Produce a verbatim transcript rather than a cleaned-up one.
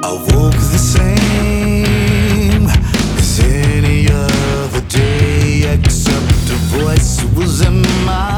I woke the same as any other day, except a voice was in my